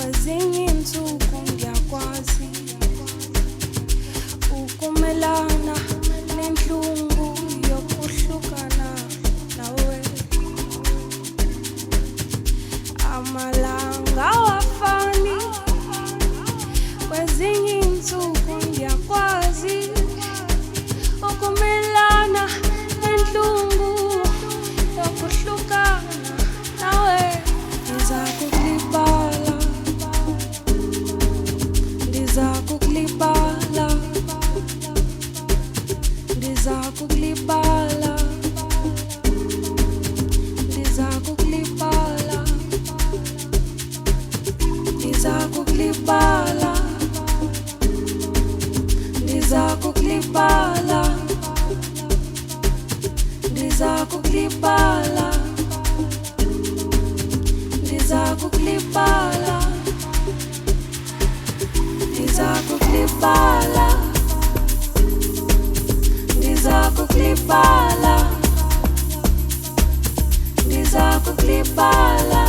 kwezinye insuku ngiyakwazi ukumelana nenhlungu yokuhlukana nawe. Amalanga awafani, kwezinye insuku ngiyakwazi ukumelana nenhlungu yokuhlukana nawe. Ndizakukulibala, ndizakukulibala, ndizakukulibala, ndizakukulibala, ndizakukulibala, ndizakukulibala, ndizakukulibala, ndizakukulibala, ndizakukulibala, ndizakukulibala, ndizakukulibala,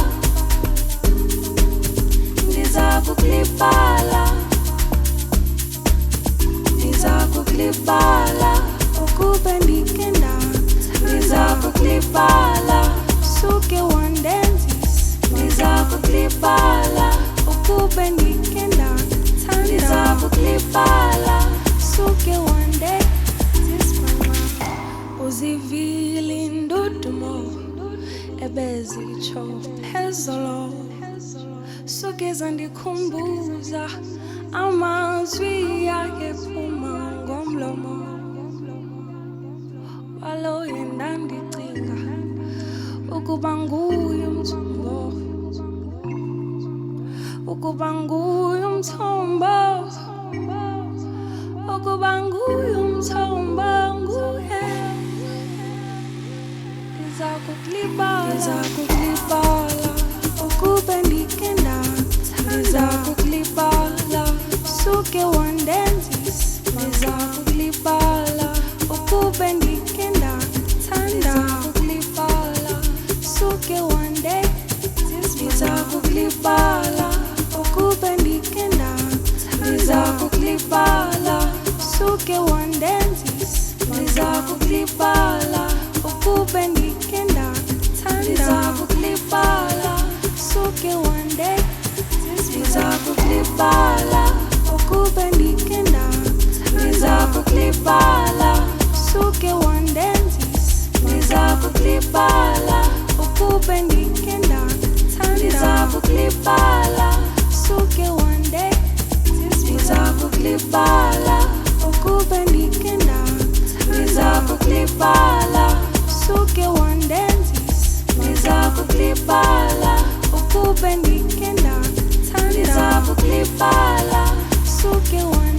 ndizakukulibala, ndizakukulibala, ukube ndike ndatha, ndizakukulibala, suke wandenzisa, ndizakukulibala, ukube ndike ndatha, ndizakukulibala, suke wandenzisa mama. Uzivile indudumo ebezitsho phezolo, suke zandikhumbuza amazwi yakhe phuma ngomlomo walo yena ndicinga ukuba nguye umthombo, ukuba nguye umthombo, ukuba nguye umthombo, nguye. Ndizakukulibala, ndizakukulibala, ukube ndike ndatha, ndizakukulibala, suke wandenzisa, ndizakukulibala, ukube ndike ndatha, ndizakukulibala, suke wandenzisa, ndizakukulibala, ukube ndike ndatha, ndizakukulibala, suke wandenzisa, ndizakukulibala, ukube ndike ndatha, ndizakukulibala, suke wandenzisa, ndizakukulibala, ukube ndike ndatha, ndizakukulibala, suke wandenzisa, ndizakukulibala, ukube ndike ndatha, ndizakukulibala, suke wandenzisa, ndizakukulibala, ukube ndike ndatha, ndizakukulibala, suke wandenzisa, ndizakukulibala, ukube ndike ndatha, ndizakukulibala, suke wandenzisa.